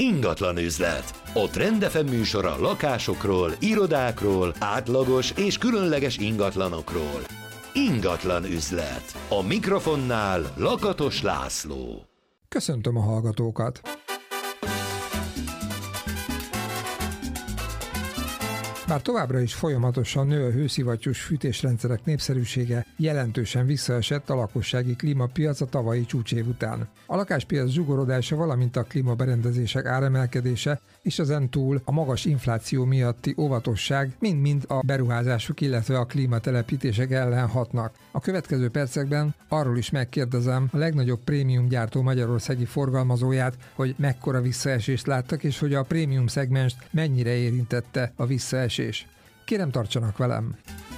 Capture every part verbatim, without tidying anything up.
Ingatlan üzlet. A Trend ef em műsora lakásokról, irodákról, átlagos és különleges ingatlanokról. Ingatlan üzlet. A mikrofonnál Lakatos László. Köszöntöm a hallgatókat! Bár továbbra is folyamatosan nő a hőszivattyús fűtésrendszerek népszerűsége, jelentősen visszaesett a lakossági klímapiac a tavalyi csúcsév után. A lakáspiac zsugorodása, valamint a klímaberendezések áremelkedése és ezen túl a magas infláció miatti óvatosság mind-mind a beruházások, illetve a klímatelepítések ellen hatnak. A következő percekben arról is megkérdezem a legnagyobb prémium gyártó magyarországi forgalmazóját, hogy mekkora visszaesést láttak, és hogy a prémium szegmenst mennyire érintette a visszaesés. Kérem, tartsanak velem!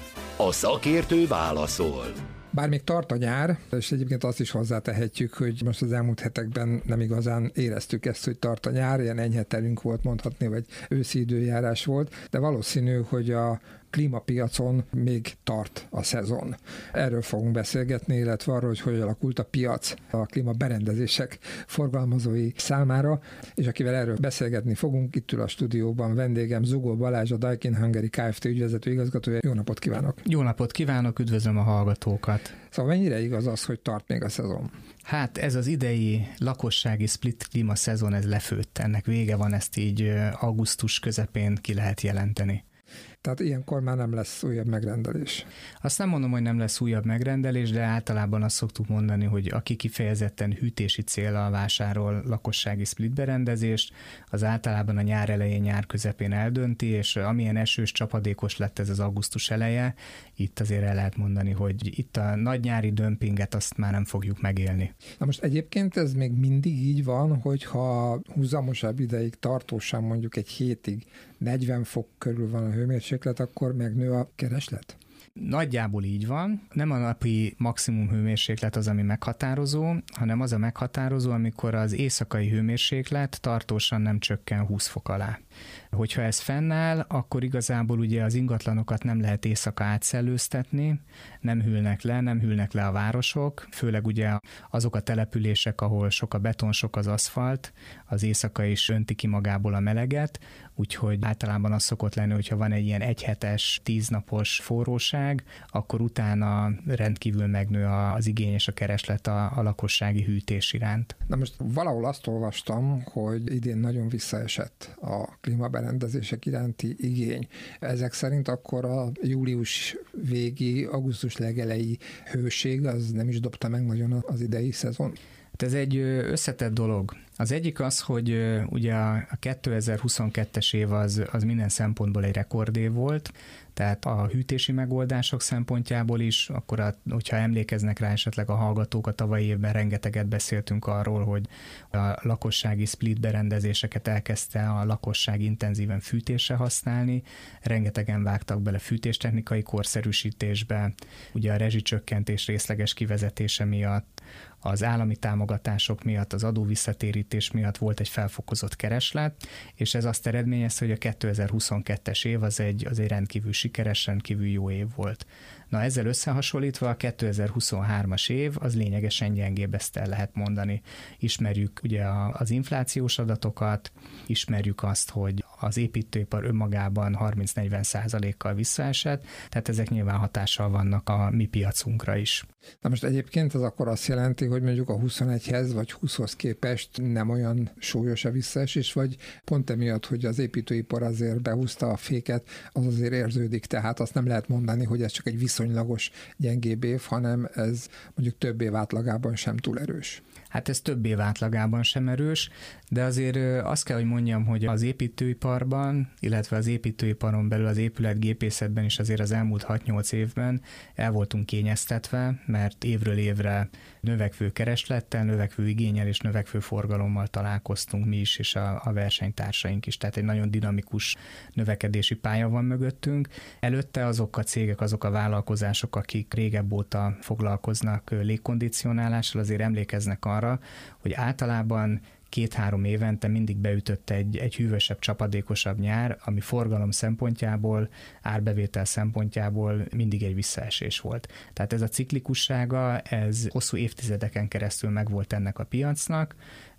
A szakértő válaszol. Bár még tart a nyár, és egyébként azt is hozzátehetjük, hogy most az elmúlt hetekben nem igazán éreztük ezt, hogy tart a nyár, ilyen enyhe telünk volt mondhatni, vagy őszi időjárás volt, de valószínű, hogy a klímapiacon még tart a szezon. Erről fogunk beszélgetni, illetve arról, hogy hogy alakult a piac a klímaberendezések forgalmazói számára, és akivel erről beszélgetni fogunk, itt ül a stúdióban vendégem Zugó Balázs, a Daikin Hungary Kft. Ügyvezető igazgatója. Jó napot kívánok! Jó napot kívánok, üdvözlöm a hallgatókat! Szóval mennyire igaz az, hogy tart még a szezon? Hát ez az idei lakossági split klíma szezon, ez lefőtt. Ennek vége van, ezt így augusztus közepén ki lehet jelenteni. Tehát ilyenkor már nem lesz újabb megrendelés. Azt nem mondom, hogy nem lesz újabb megrendelés, de általában azt szoktuk mondani, hogy aki kifejezetten hűtési céllal vásárol lakossági split berendezést, az általában a nyár elején, nyár közepén eldönti, és amilyen esős, csapadékos lett ez az augusztus eleje, itt azért el lehet mondani, hogy itt a nagy nyári dömpinget azt már nem fogjuk megélni. Na most egyébként ez még mindig így van, hogyha húzamosabb ideig, tartósan mondjuk egy hétig negyven fok körül van a hőmérséklet, akkor megnő a kereslet? Nagyjából így van. Nem a napi maximum hőmérséklet az, ami meghatározó, hanem az a meghatározó, amikor az éjszakai hőmérséklet tartósan nem csökken húsz fok alá. Hogyha ez fennáll, akkor igazából ugye az ingatlanokat nem lehet éjszaka átszellőztetni, nem hűlnek le, nem hűlnek le a városok, főleg ugye azok a települések, ahol sok a beton, sok az aszfalt, az éjszaka is önti ki magából a meleget, úgyhogy általában az szokott lenni, hogyha van egy ilyen egyhetes, tíznapos forróság, akkor utána rendkívül megnő az igény és a kereslet a, a lakossági hűtés iránt. Na most valahol azt olvastam, hogy idén nagyon visszaesett a klímaberendezések iránti igény. Ezek szerint akkor a július végi, augusztus legelejé hőség az nem is dobta meg nagyon az idei szezon? Ez egy összetett dolog. Az egyik az, hogy ugye a kétezer-huszonkettes év az, az minden szempontból egy rekordév volt, tehát a hűtési megoldások szempontjából is, akkor a, hogyha emlékeznek rá esetleg a hallgatók, a tavalyi évben rengeteget beszéltünk arról, hogy a lakossági split berendezéseket elkezdte a lakosság intenzíven fűtésre használni, rengetegen vágtak bele fűtéstechnikai korszerűsítésbe, ugye a rezsicsökkentés részleges kivezetése miatt, az állami támogatások miatt, az adóvisszatérítés miatt volt egy felfokozott kereslet, és ez azt eredményezte, hogy a kétezer-huszonkettes év az egy, az egy rendkívül sikeres, rendkívül jó év volt. Na ezzel összehasonlítva a kétezer-huszonhármas év az lényegesen gyengébb, ezt el lehet mondani. Ismerjük ugye az inflációs adatokat, ismerjük azt, hogy az építőipar önmagában harminc-negyven százalékkal visszaesett, tehát ezek nyilván hatással vannak a mi piacunkra is. Na most egyébként ez akkor azt jelenti, hogy mondjuk a huszonegyhez vagy húszhoz képest nem olyan súlyos a visszaesés, vagy pont emiatt, hogy az építőipar azért behúzta a féket, az azért érződik, tehát azt nem lehet mondani, hogy ez csak egy viszonylagos gyengébb év, hanem ez mondjuk több év átlagában sem túl erős. Hát ez több év átlagában sem erős, de azért azt kell, hogy mondjam, hogy az építőiparban, illetve az építőiparon belül az épületgépészetben is azért az elmúlt hat-nyolc évben el voltunk kényeztetve, mert évről évre növekvő kereslettel, növekvő igénnyel és növekvő forgalommal találkoztunk mi is, és a, a versenytársaink is. Tehát egy nagyon dinamikus növekedési pálya van mögöttünk. Előtte azok a cégek, azok a vállalkozások, akik régebb óta foglalkoznak légkondicionálással, azért emlékeznek arra, hogy általában két-három évente mindig beütött egy, egy hűvösebb, csapadékosabb nyár, ami forgalom szempontjából, árbevétel szempontjából mindig egy visszaesés volt. Tehát ez a ciklikussága, ez hosszú évtizedeken keresztül megvolt ennek a piacnak,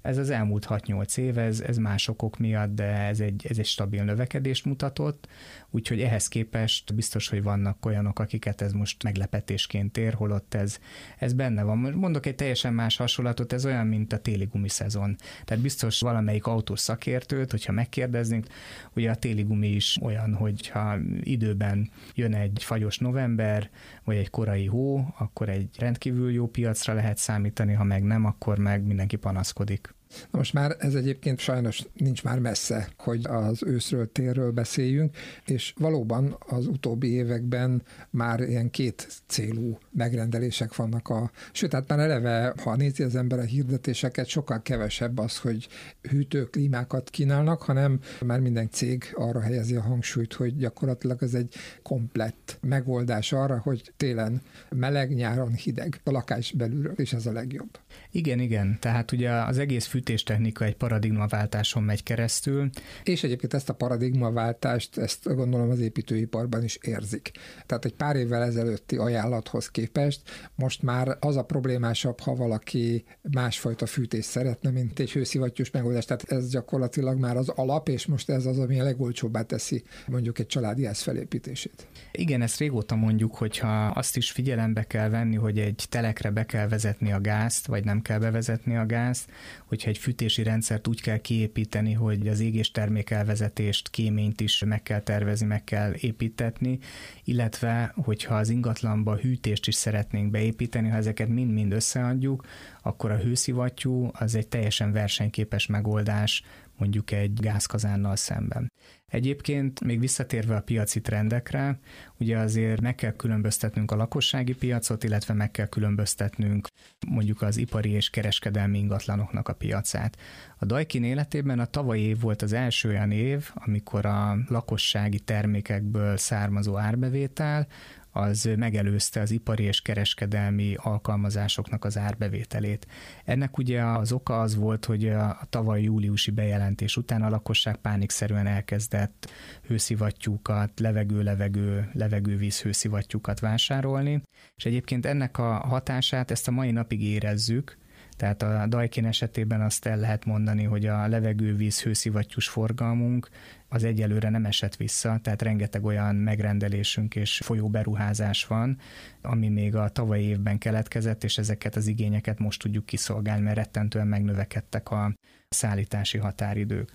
Ez az elmúlt hat-nyolc év, ez, ez más okok miatt, de ez egy, ez egy stabil növekedést mutatott, úgyhogy ehhez képest biztos, hogy vannak olyanok, akiket ez most meglepetésként ér, holott ez, ez benne van. Mondok egy teljesen más hasonlatot, ez olyan, mint a téli gumiszezon. Tehát biztos valamelyik autós szakértőt, hogyha megkérdeznénk, ugye a téli gumi is olyan, hogyha időben jön egy fagyos november, vagy egy korai hó, akkor egy rendkívül jó piacra lehet számítani, ha meg nem, akkor meg mindenki panaszkodik. Na most már ez egyébként sajnos nincs már messze, hogy az őszről, térről beszéljünk, és valóban az utóbbi években már ilyen két célú megrendelések vannak a... Sőt, hát már eleve, ha nézi az ember a hirdetéseket, sokkal kevesebb az, hogy hűtőklímákat kínálnak, hanem már minden cég arra helyezi a hangsúlyt, hogy gyakorlatilag ez egy komplett megoldás arra, hogy télen meleg, nyáron hideg, a lakás belülről, és ez a legjobb. Igen, igen. Tehát ugye az egész fűtéstechnika egy paradigmaváltáson megy keresztül. És egyébként ezt a paradigmaváltást, ezt gondolom az építőiparban is érzik. Tehát egy pár évvel ezelőtti ajánlathoz képest most már az a problémásabb, ha valaki másfajta fűtést szeretne, mint egy hőszivattyús megoldás. Tehát ez gyakorlatilag már az alap, és most ez az, ami a legolcsóbbá teszi mondjuk egy családi ház felépítését. Igen, ezt régóta mondjuk, hogyha azt is figyelembe kell venni, hogy egy telekre be kell vezetni a gázt, vagy nem kell bevezetni a gázt, hogyha egy fűtési rendszert úgy kell kiépíteni, hogy az égéstermékelvezetést, kéményt is meg kell tervezni, meg kell építetni, illetve hogyha az ingatlanba hűtést is szeretnénk beépíteni, ha ezeket mind-mind összeadjuk, akkor a hőszivattyú az egy teljesen versenyképes megoldás, mondjuk egy gázkazánnal szemben. Egyébként még visszatérve a piaci trendekre, ugye azért meg kell különböztetnünk a lakossági piacot, illetve meg kell különböztetnünk mondjuk az ipari és kereskedelmi ingatlanoknak a piacát. A Daikin életében a tavalyi év volt az első olyan év, amikor a lakossági termékekből származó árbevétel az megelőzte az ipari és kereskedelmi alkalmazásoknak az árbevételét. Ennek ugye az oka az volt, hogy a tavaly júliusi bejelentés után a lakosság pánikszerűen elkezdett hőszivattyúkat, levegő-levegő, levegővíz hőszivattyúkat vásárolni, és egyébként ennek a hatását ezt a mai napig érezzük. Tehát a Daikin esetében azt el lehet mondani, hogy a levegővíz hőszivattyús forgalmunk az egyelőre nem esett vissza, tehát rengeteg olyan megrendelésünk és folyó beruházás van, ami még a tavalyi évben keletkezett, és ezeket az igényeket most tudjuk kiszolgálni, mert rettentően megnövekedtek a szállítási határidők.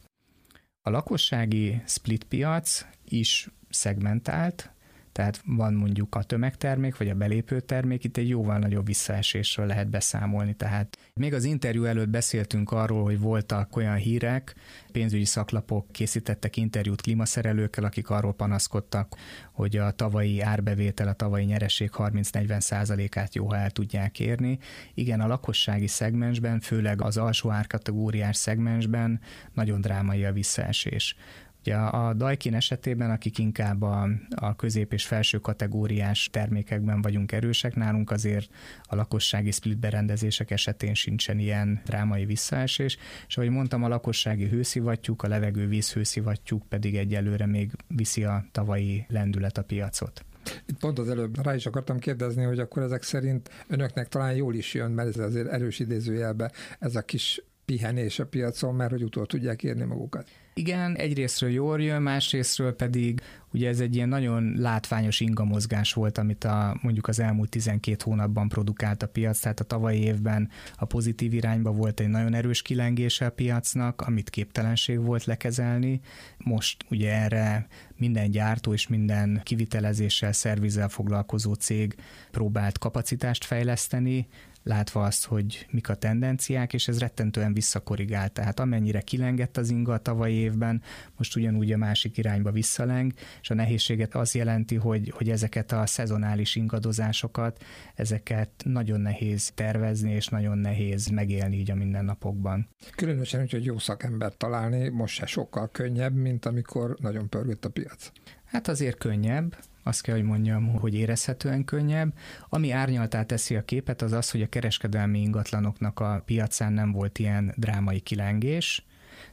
A lakossági split piac is szegmentált, tehát van mondjuk a tömegtermék, vagy a belépő termék, itt egy jóval nagyobb visszaesésről lehet beszámolni. Tehát még az interjú előtt beszéltünk arról, hogy voltak olyan hírek, pénzügyi szaklapok készítettek interjút klímaszerelőkkel, akik arról panaszkodtak, hogy a tavalyi árbevétel, a tavalyi nyereség harminc-negyven százalékát jó, ha el tudják érni. Igen, a lakossági szegmensben, főleg az alsó árkategóriás szegmensben nagyon drámai a visszaesés. Ugye a Daikin esetében, akik inkább a, a közép- és felső kategóriás termékekben vagyunk erősek, nálunk azért a lakossági split berendezések esetén sincsen ilyen drámai visszaesés, és ahogy mondtam, a lakossági hőszivattyúk, a levegővíz hőszivattyúk pedig egyelőre még viszi a tavalyi lendület a piacot. Itt pont az előbb rá is akartam kérdezni, hogy akkor ezek szerint önöknek talán jól is jön, mert ez azért erős idézőjelbe ez a kis pihenés a piacon, mert hogy utol tudják érni magukat. Igen, egyrésztről jól jön, másrésztről pedig ugye ez egy ilyen nagyon látványos ingamozgás volt, amit a, mondjuk az elmúlt tizenkét hónapban produkált a piac, tehát a tavalyi évben a pozitív irányba volt egy nagyon erős kilengése a piacnak, amit képtelenség volt lekezelni. Most ugye erre minden gyártó és minden kivitelezéssel, szervizzel foglalkozó cég próbált kapacitást fejleszteni, látva azt, hogy mik a tendenciák, és ez rettentően visszakorrigált. Tehát amennyire kilengett az inga a tavalyi évben, most ugyanúgy a másik irányba visszaleng, és a nehézséget az jelenti, hogy, hogy ezeket a szezonális ingadozásokat, ezeket nagyon nehéz tervezni, és nagyon nehéz megélni így a mindennapokban. Különösen úgy, hogy jó szakembert találni most se sokkal könnyebb, mint amikor nagyon pörgött a piac. Hát azért könnyebb, azt kell, hogy mondjam, hogy érezhetően könnyebb. Ami árnyaltá teszi a képet, az az, hogy a kereskedelmi ingatlanoknak a piacán nem volt ilyen drámai kilengés,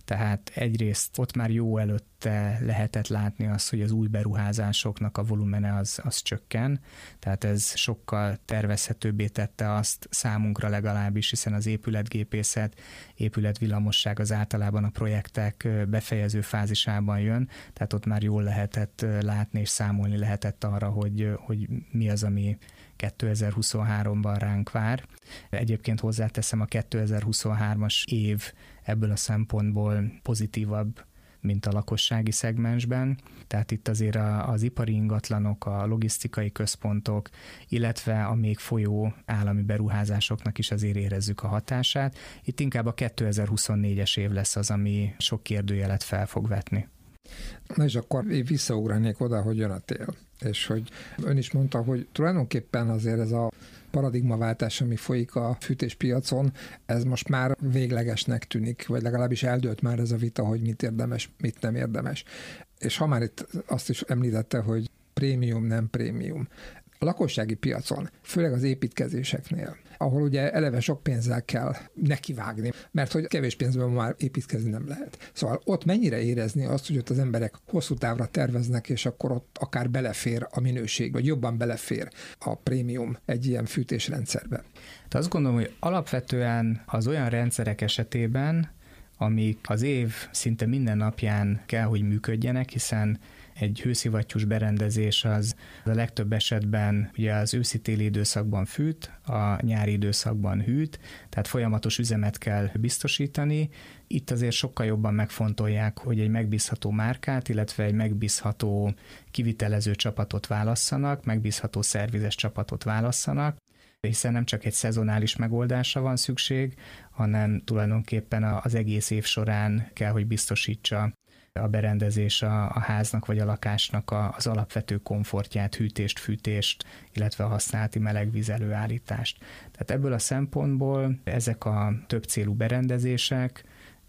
Tehát egyrészt ott már jó előtte lehetett látni azt, hogy az új beruházásoknak a volumene az, az csökken, tehát ez sokkal tervezhetőbbé tette azt számunkra legalábbis, hiszen az épületgépészet, épületvillamosság az általában a projektek befejező fázisában jön, tehát ott már jól lehetett látni és számolni lehetett arra, hogy, hogy mi az, ami kétezer-huszonháromban ránk vár. Egyébként hozzáteszem, a kétezer-huszonhármas év ebből a szempontból pozitívabb, mint a lakossági szegmensben, tehát itt azért az ipari ingatlanok, a logisztikai központok, illetve a még folyó állami beruházásoknak is azért érezzük a hatását. Itt inkább a kétezer-huszonnégyes év lesz az, ami sok kérdőjelet fel fog vetni. Na és akkor visszaugranék oda, hogy jön a tél. És hogy ön is mondta, hogy tulajdonképpen azért ez a paradigmaváltás, ami folyik a fűtéspiacon, ez most már véglegesnek tűnik, vagy legalábbis eldőlt már ez a vita, hogy mit érdemes, mit nem érdemes. És ha már itt azt is említette, hogy prémium, nem prémium. A lakossági piacon, főleg az építkezéseknél, ahol ugye eleve sok pénzzel kell nekivágni, mert hogy kevés pénzből már építkezni nem lehet. Szóval ott mennyire érezni azt, hogy ott az emberek hosszú távra terveznek, és akkor ott akár belefér a minőség, vagy jobban belefér a prémium egy ilyen fűtésrendszerbe. De azt gondolom, hogy alapvetően az olyan rendszerek esetében, amik az év szinte minden napján kell, hogy működjenek, hiszen egy hőszivattyús berendezés az a legtöbb esetben ugye az őszi-téli időszakban fűt, a nyári időszakban hűt, tehát folyamatos üzemet kell biztosítani. Itt azért sokkal jobban megfontolják, hogy egy megbízható márkát, illetve egy megbízható kivitelező csapatot válasszanak, megbízható szervizes csapatot válasszanak, hiszen nem csak egy szezonális megoldásra van szükség, hanem tulajdonképpen az egész év során kell, hogy biztosítsa a berendezés a, a háznak vagy a lakásnak a, az alapvető komfortját, hűtést, fűtést, illetve a használati melegvíz előállítást. Tehát ebből a szempontból ezek a több célú berendezések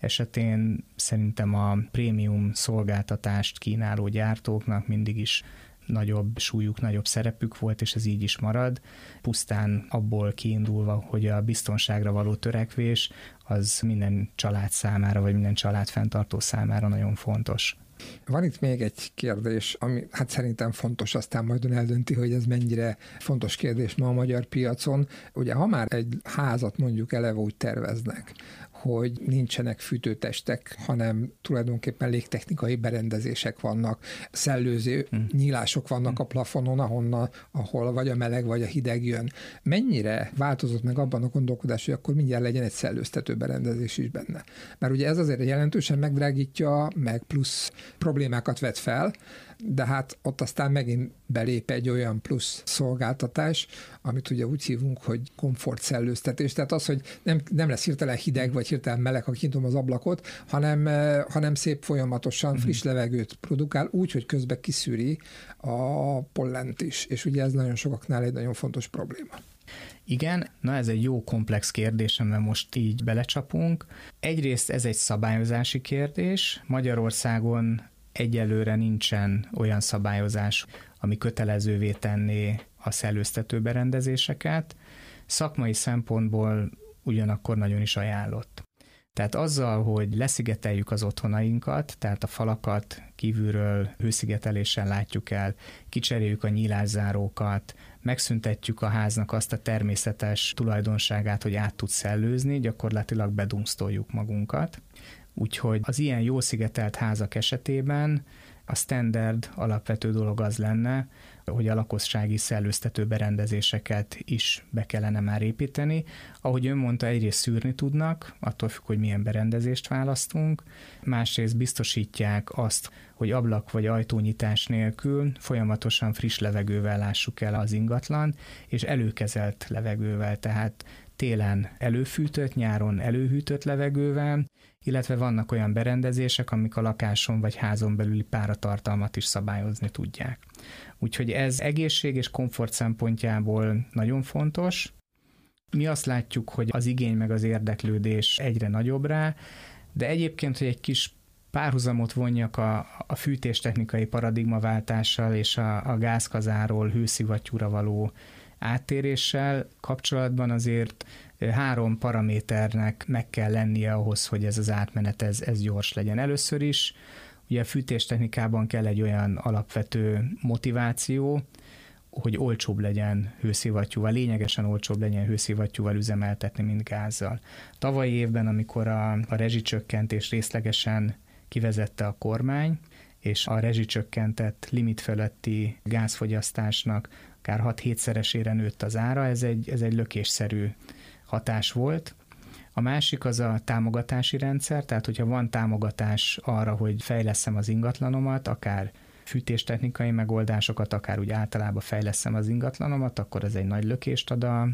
esetén szerintem a prémium szolgáltatást kínáló gyártóknak mindig is nagyobb súlyuk, nagyobb szerepük volt, és ez így is marad. Pusztán abból kiindulva, hogy a biztonságra való törekvés az minden család számára, vagy minden család fenntartó számára nagyon fontos. Van itt még egy kérdés, ami hát szerintem fontos, aztán majd ön eldönti, hogy ez mennyire fontos kérdés ma a magyar piacon. Ugye ha már egy házat mondjuk eleve úgy terveznek, hogy nincsenek fűtőtestek, hanem tulajdonképpen légtechnikai berendezések vannak, szellőző hmm. nyílások vannak a plafonon, ahonnan, ahol vagy a meleg, vagy a hideg jön. Mennyire változott meg abban a gondolkodás, hogy akkor mindjárt legyen egy szellőztető berendezés is benne? Mert ugye ez azért jelentősen megdrágítja, meg plusz problémákat vet fel, de hát ott aztán megint belép egy olyan plusz szolgáltatás, amit ugye úgy hívunk, hogy komfortszellőztetés. Tehát az, hogy nem, nem lesz hirtelen hideg, vagy hirtelen meleg, ha kinyitom az ablakot, hanem, hanem szép folyamatosan friss levegőt produkál, úgy, hogy közben kiszűri a pollent is. És ugye ez nagyon sokaknál egy nagyon fontos probléma. Igen, na ez egy jó komplex kérdés, amivel most így belecsapunk. Egyrészt ez egy szabályozási kérdés. Magyarországon egyelőre nincsen olyan szabályozás, ami kötelezővé tenné a szellőztető berendezéseket. Szakmai szempontból ugyanakkor nagyon is ajánlott. Tehát azzal, hogy leszigeteljük az otthonainkat, tehát a falakat kívülről hőszigeteléssel látjuk el, kicseréljük a nyílászárókat, megszüntetjük a háznak azt a természetes tulajdonságát, hogy át tud szellőzni, gyakorlatilag bedumsztoljuk magunkat. Úgyhogy az ilyen jó szigetelt házak esetében a standard alapvető dolog az lenne, hogy a lakossági szellőztető berendezéseket is be kellene már építeni. Ahogy ön mondta, egyrészt szűrni tudnak, attól függ, hogy milyen berendezést választunk, másrészt biztosítják azt, hogy ablak vagy ajtónyitás nélkül folyamatosan friss levegővel lássuk el az ingatlan, és előkezelt levegővel, tehát télen előfűtött, nyáron előhűtött levegővel, illetve vannak olyan berendezések, amik a lakáson vagy házon belüli páratartalmat is szabályozni tudják. Úgyhogy ez egészség és komfort szempontjából nagyon fontos. Mi azt látjuk, hogy az igény meg az érdeklődés egyre nagyobb rá, de egyébként, hogy egy kis párhuzamot vonjak a, a fűtéstechnikai paradigmaváltással és a, a gázkazáról hőszivattyúra való áttéréssel kapcsolatban azért három paraméternek meg kell lennie ahhoz, hogy ez az átmenet ez, ez gyors legyen. Először is ugye a fűtéstechnikában kell egy olyan alapvető motiváció, hogy olcsóbb legyen hőszivattyúval, lényegesen olcsóbb legyen hőszivattyúval üzemeltetni, mint gázzal. Tavalyi évben, amikor a, a rezsicsökkentés részlegesen kivezette a kormány, és a rezsicsökkentett limit feletti gázfogyasztásnak akár hat-hétszeresére nőtt az ára, ez egy, ez egy lökésszerű hatás volt. A másik az a támogatási rendszer, tehát hogyha van támogatás arra, hogy fejlesszem az ingatlanomat, akár fűtéstechnikai megoldásokat, akár úgy általában fejleszem az ingatlanomat, akkor ez egy nagy lökést ad a,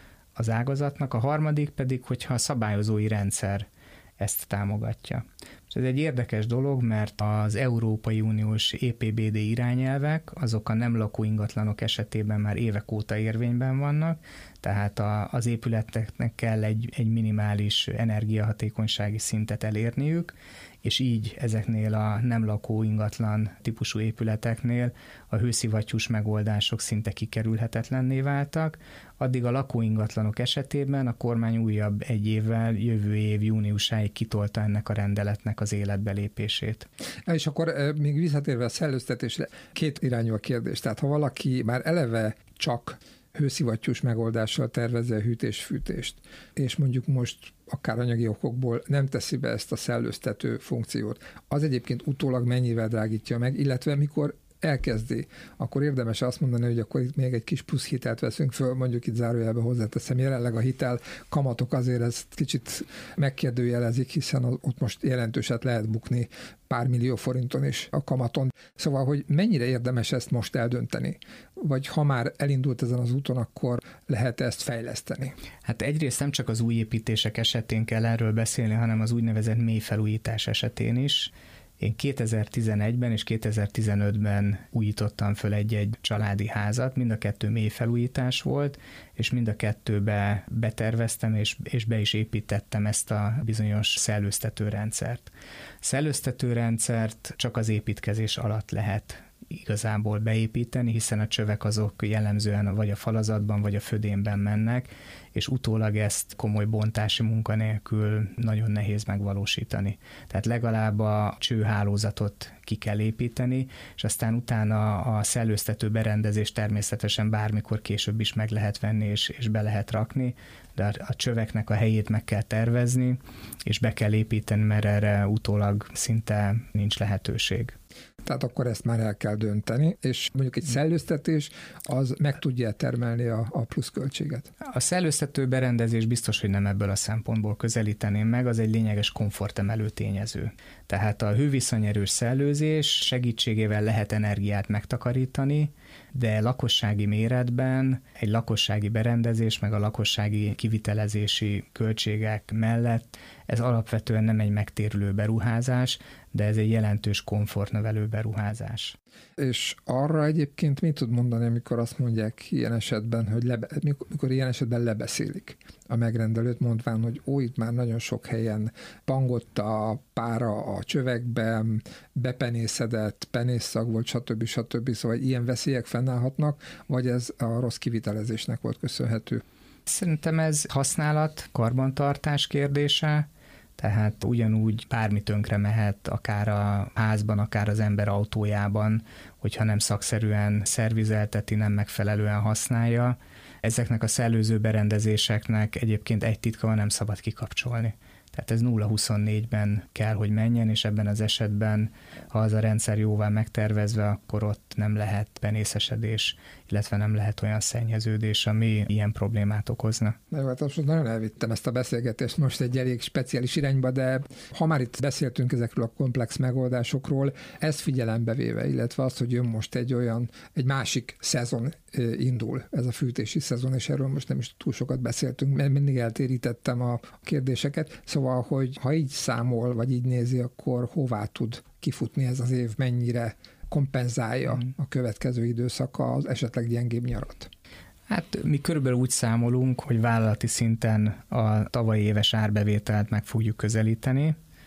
az ágazatnak. A harmadik pedig, hogyha a szabályozói rendszer ezt támogatja. És ez egy érdekes dolog, mert az Európai Uniós é pé bé dé irányelvek, azok a nem lakó ingatlanok esetében már évek óta érvényben vannak, tehát a, az épületeknek kell egy, egy minimális energiahatékonysági szintet elérniük, és így ezeknél a nem lakó ingatlan típusú épületeknél a hőszivattyús megoldások szinte kikerülhetetlenné váltak, addig a lakóingatlanok esetében a kormány újabb egy évvel, jövő év júniusáig kitolta ennek a rendeletnek az életbelépését. És akkor még visszatérve a szellőztetésre, két irányú a kérdés. Tehát ha valaki már eleve csak hőszivattyús megoldással tervezze a hűtés-fűtést, és mondjuk most akár anyagi okokból nem teszi be ezt a szellőztető funkciót, az egyébként utólag mennyivel drágítja meg, illetve mikor elkezdi, akkor érdemes azt mondani, hogy akkor itt még egy kis plusz hitelt veszünk föl, mondjuk itt zárójelbe hozzáteszem, jelenleg a hitel kamatok azért ezt kicsit megkérdőjelezik, hiszen ott most jelentőset lehet bukni pár millió forinton is a kamaton. Szóval, hogy mennyire érdemes ezt most eldönteni? Vagy ha már elindult ezen az úton, akkor lehet ezt fejleszteni? Hát egyrészt nem csak az új építések esetén kell erről beszélni, hanem az úgynevezett mély felújítás esetén is. Én kétezer-tizenegyben és kétezer-tizenötben újítottam föl egy-egy családi házat, mind a kettő mély felújítás volt, és mind a kettőbe beterveztem, és, és be is építettem ezt a bizonyos szellőztető rendszert. Szellőztető rendszert csak az építkezés alatt lehet igazából beépíteni, hiszen a csövek azok jellemzően vagy a falazatban, vagy a födénben mennek, és utólag ezt komoly bontási munka nélkül nagyon nehéz megvalósítani. Tehát legalább a csőhálózatot ki kell építeni, és aztán utána a szellőztető berendezés természetesen bármikor később is meg lehet venni, és, és be lehet rakni, de a csöveknek a helyét meg kell tervezni, és be kell építeni, mert erre utólag szinte nincs lehetőség. Tehát akkor ezt már el kell dönteni, és mondjuk egy szellőztetés az meg tudja termelni a, a pluszköltséget. A szellőztető berendezés biztos, hogy nem ebből a szempontból közelíteném meg, az egy lényeges komfortemelő tényező. Tehát a hőviszonyerős szellőzés segítségével lehet energiát megtakarítani, de lakossági méretben egy lakossági berendezés, meg a lakossági kivitelezési költségek mellett ez alapvetően nem egy megtérülő beruházás, de ez egy jelentős komfortnövelő beruházás. És arra egyébként mit tud mondani, amikor azt mondják ilyen esetben, hogy lebe, mikor ilyen esetben lebeszélik a megrendelőt, mondván, hogy ó, itt már nagyon sok helyen pangott a pára a csövekben, bepenészedett, penészszag volt, stb. stb. Szóval ilyen veszélyek fennállhatnak, vagy ez a rossz kivitelezésnek volt köszönhető? Szerintem ez használat, karbantartás kérdése, tehát ugyanúgy bármi tönkre mehet, akár a házban, akár az ember autójában, hogyha nem szakszerűen szervizelteti, nem megfelelően használja. Ezeknek a szellőző berendezéseknek egyébként egy titka van, nem szabad kikapcsolni. Tehát ez nulla huszonnégyben kell, hogy menjen, és ebben az esetben, ha az a rendszer jóvá megtervezve, akkor ott nem lehet penészesedés, illetve nem lehet olyan szennyeződés, ami ilyen problémát okozna. Na jó, hát most nagyon elvittem ezt a beszélgetést most egy elég speciális irányba, de ha már itt beszéltünk ezekről a komplex megoldásokról, ezt figyelembe véve, illetve az, hogy jön most egy olyan, egy másik szezon indul, ez a fűtési szezon, és erről most nem is túl sokat beszéltünk, mert mindig eltérítettem a kérdéseket. Szóval, hogy ha így számol, vagy így nézi, akkor hová tud kifutni ez az év, mennyire kompenzálja a következő időszaka az esetleg gyengébb nyarat? Hát mi körülbelül úgy számolunk, hogy vállalati szinten a tavalyi éves árbevételt meg fogjuk közelíteni.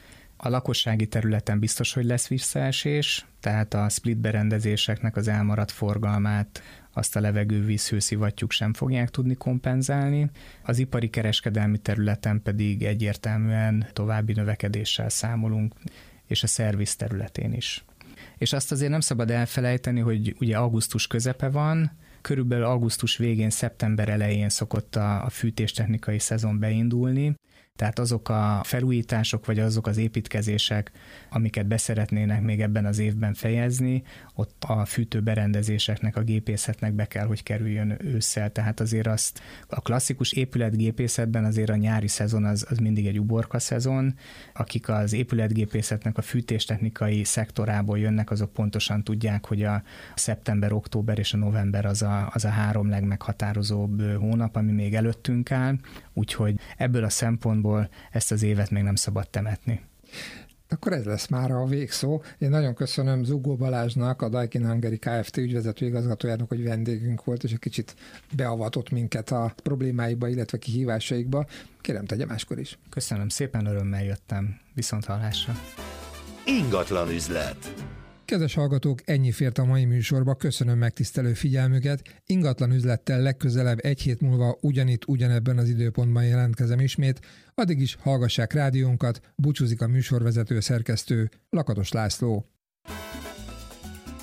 A lakossági területen biztos, hogy lesz visszaesés, tehát a split berendezéseknek az elmaradt forgalmát azt a levegő-vízhőszivattyúk sem fogják tudni kompenzálni. Az ipari kereskedelmi területen pedig egyértelműen további növekedéssel számolunk, és a szerviz területén is. És azt azért nem szabad elfelejteni, hogy ugye augusztus közepe van, körülbelül augusztus végén, szeptember elején szokott a, a fűtéstechnikai szezon beindulni, tehát azok a felújítások, vagy azok az építkezések, amiket beszeretnének még ebben az évben fejezni, ott a fűtőberendezéseknek, a gépészetnek be kell, hogy kerüljön ősszel. Tehát azért azt a klasszikus épületgépészetben azért a nyári szezon az, az mindig egy uborka szezon. Akik az épületgépészetnek a fűtéstechnikai szektorából jönnek, azok pontosan tudják, hogy a szeptember, október és a november az a, az a három legmeghatározóbb hónap, ami még előttünk áll. Úgyhogy ebből a szempontból ezt az évet még nem szabad temetni. Akkor ez lesz már a végszó. Én nagyon köszönöm Zugó Balázsnak, a Daikin Hungary Kft. Ügyvezető igazgatójának, hogy vendégünk volt, és egy kicsit beavatott minket a problémáikba, illetve kihívásaikba. Kérem, tegye máskor is. Köszönöm szépen, örömmel jöttem. Viszont hallásra. Ingatlan üzlet. Kedves hallgatók, ennyi fért a mai műsorba, köszönöm megtisztelő figyelmüket. Ingatlan üzlettel legközelebb egy hét múlva ugyanitt, ugyanebben az időpontban jelentkezem ismét. Addig is hallgassák rádiónkat, búcsúzik a műsorvezető szerkesztő Lakatos László.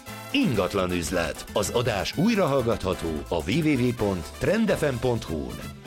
Ingatlan üzlet. Az adás újra hallgatható a double-u double-u double-u pont trend f m pont h u-n.